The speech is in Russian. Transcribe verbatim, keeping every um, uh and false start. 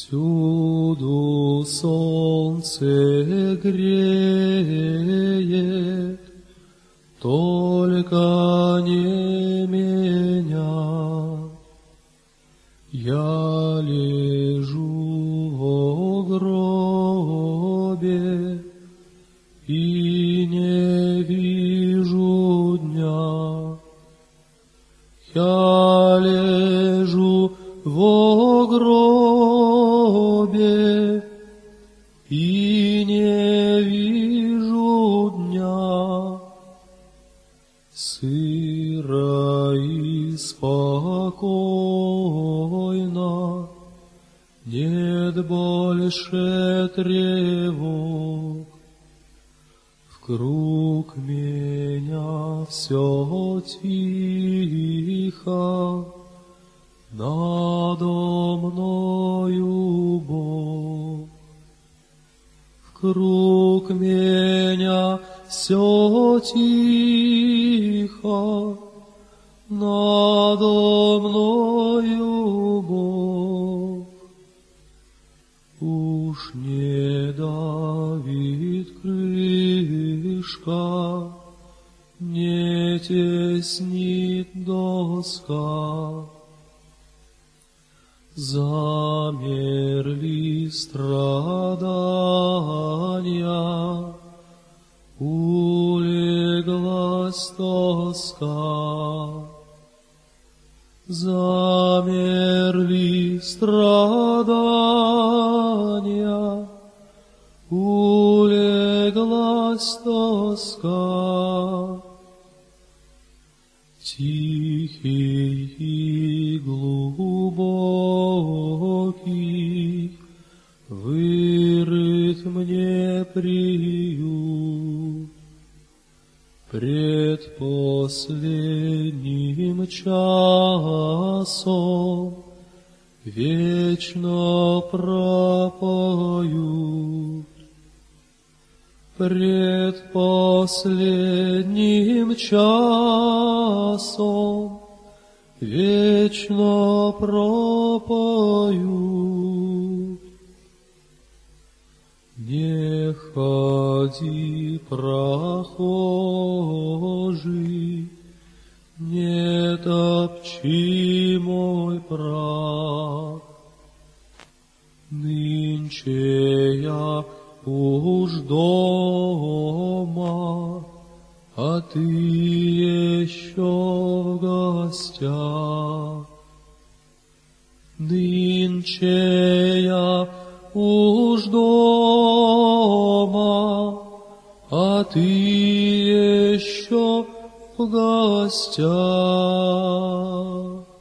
Всюду солнце греет, только не меня. Я лежу в гробе и не вижу дня. Я лежу в гробе и не вижу дня. Сыро и спокойно, нет больше тревог. Вкруг меня все тихо, надо мною Бог. Вкруг меня все тихо, надо мною Бог. Уж не давит крышка, не теснит доска. Замерли страдания, улеглась тоска. Замерли страдания, улеглась тоска. Тихий и глубокий вырыт мне приют. Пред последним часом вечно пропоют. Пред последним часом вечно пропоют. Не ходи, прохожий, не топчи мой прах. Нынче я уж дома, а ты еще в гостях. Нынче я уж дома, а ты еще в гостях.